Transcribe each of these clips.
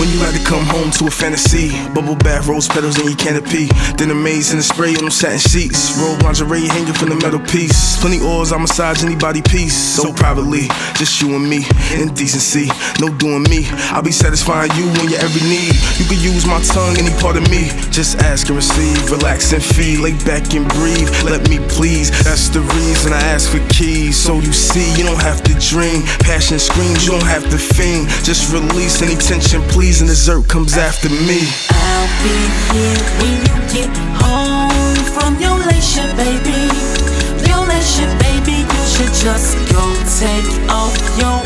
When you had to come home to a fantasy, bubble bath, rose petals in your canopy, then a maze in the spray on them satin sheets, robe lingerie hanging from the metal piece. Plenty oils, I massage anybody piece. So privately, just you and me, in decency, no doing me. I'll be satisfying you in your every need. You can use my tongue, any part of me. Just ask and receive, relax and feed, lay back and breathe. Let me please, that's the reason I ask for keys. So you see, you don't have to dream. Passion screams, you don't have to fiend. Just release any tension, please, and dessert comes after me. I'll be here when you get home from your leisure, baby. Your leisure, baby. You should just go take off your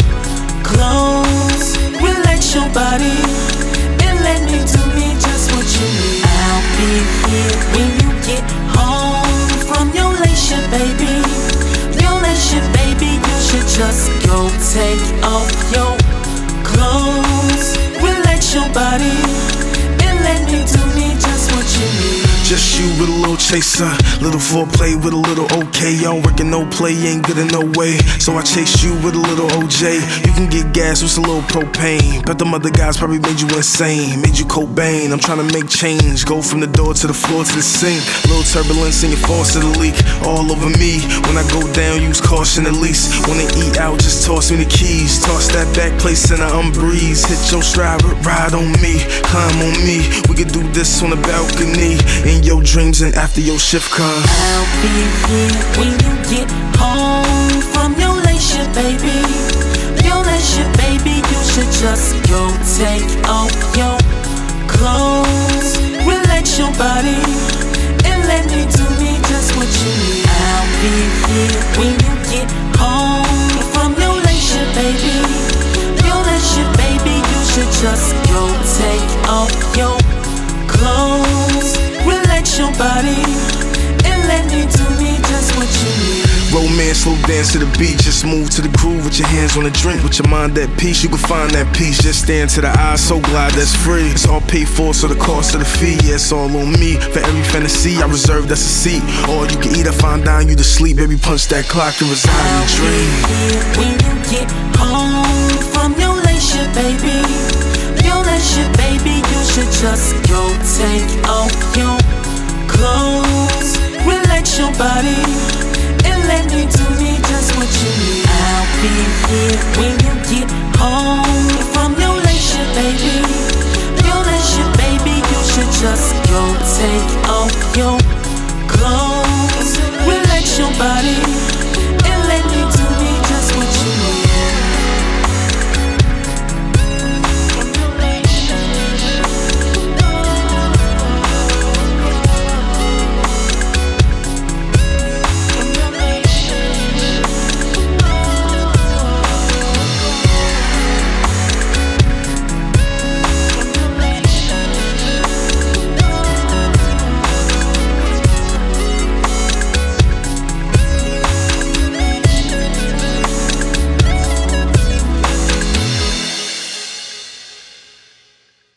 clothes, relax your body, and let me do me just what you need. I'll be here when you get home from your leisure, baby. Your leisure, baby. You should just go take off your clothes, relax your body, and let me do me just what you need. Just you with a little chaser, little foreplay with a little okay. Y'all working no play, ain't good in no way. So I chase you with a little OJ. You can get gas with a little propane, but them other guys probably made you insane, made you Cobain. I'm trying to make change, go from the door to the floor to the sink. Little turbulence in your faucet, a leak all over me. When I go down, use caution at least. When they eat out, just toss me the keys. Toss that back, place in a unbreeze. Hit your stride, ride on me, climb on me. We could do this on the balcony, in your dreams and after your shift comes. I'll be here when you get home from your leisure, baby. Your leisure, baby. You should just go take off your clothes, relax your body, and let me do me just what you need. I'll be here when you get home from your leisure, baby. Your leisure, baby. You should just go take off your clothes, relax your body, and let me do me just what you need. Romance, slow dance to the beat. Just move to the groove with your hands on the drink. With your mind at peace, you can find that peace. Just stare into the eyes, so glad that's free. It's all paid for, so the cost of the fee, yeah, it's all on me. For every fantasy I reserve, that's a seat. All you can eat, I find down you to sleep. Baby, punch that clock and reside in the dream. When you get home from your leisure, baby. Your leisure, baby. You should just go take off your clothes, relax your body, and let me do me just what you need. I'll be here when you get home from your leisure, baby. Your leisure, baby. You should just go take